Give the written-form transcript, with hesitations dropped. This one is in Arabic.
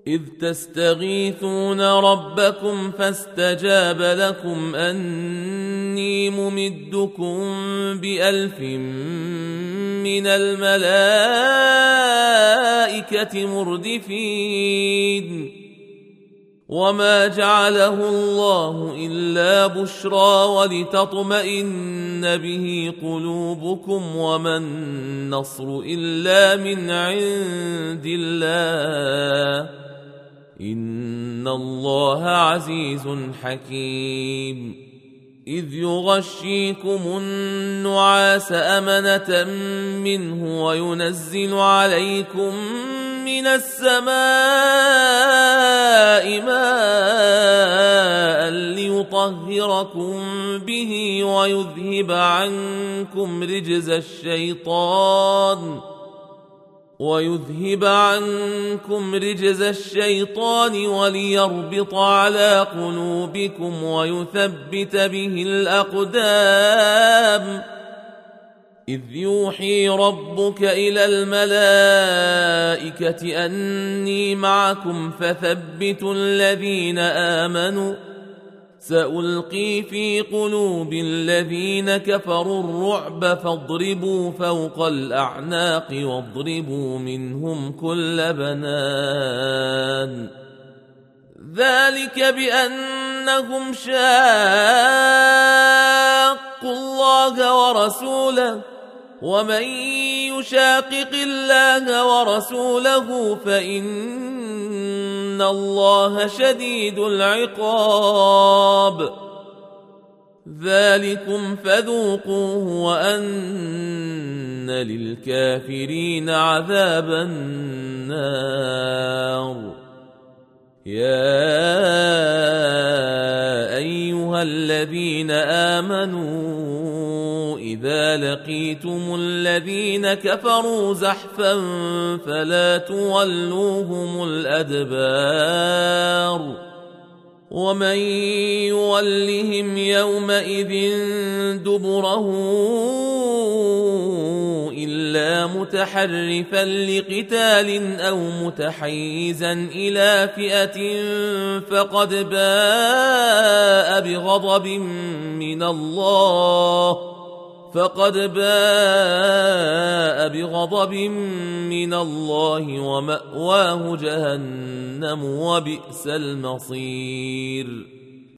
إذ تستغيثون ربكم فاستجاب لكم أني ممدكم ب1000 من الملائكة مردفين وما جعله الله إلا بشرى ولتطمئن به قلوبكم وما النصر إلا من عند الله إن الله عزيز حكيم إذ يغشيكم النعاس أمنة منه وينزل عليكم من السماء ماء ليطهركم به ويذهب عنكم رجز الشيطان وليربط على قلوبكم ويثبت به الأقدام إذ يوحي ربك إلى الملائكة أني معكم فثبتوا الذين آمنوا سألقي في قلوب الذين كفروا الرعب فاضربوا فوق الأعناق واضربوا منهم كل بنان ذلك بأنهم شاقوا الله ورسوله ومن يشاقق الله ورسوله فإن الله شديد العقاب ذلكم فذوقوه وأن للكافرين عذاب النار يا أيها الذين آمنوا إذا لقيتم الذين كفروا زحفا فلا تولوهم الأدبار ومن يولهم يومئذ دبره إلا متحرفا لقتال أو متحيزا إلى فئة فقد باء بغضب من الله ومأواه جهنم وبئس المصير